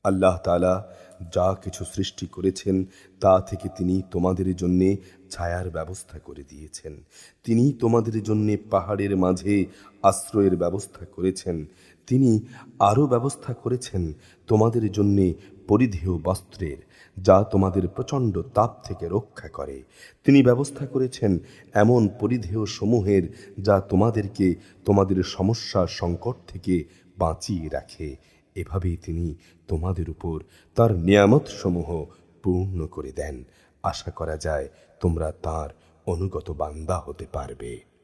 আল্লাহ তাআলা যা কিছু সৃষ্টি করেছেন তা থেকে তিনি তোমাদের জন্য ছায়ার ব্যবস্থা করে দিয়েছেন। তিনি তোমাদের জন্য পাহাড়ের মাঝে আশ্রয়ের ব্যবস্থা করেছেন। তিনি আরও ব্যবস্থা করেছেন তোমাদের জন্য পরিধেয় বস্ত্রের, যা তোমাদের প্রচণ্ড তাপ থেকে রক্ষা করে। তিনি ব্যবস্থা করেছেন এমন পরিধেয় সমূহের, যা তোমাদেরকে তোমাদের সমস্যা সংকট থেকে বাঁচিয়ে রাখে। এভাবেই তিনি তোমাদের উপর তার নিয়ামত সমূহ পূর্ণ করে দেন। আশা করা যায় তোমরা তার অনুগত বান্দা হতে পারবে।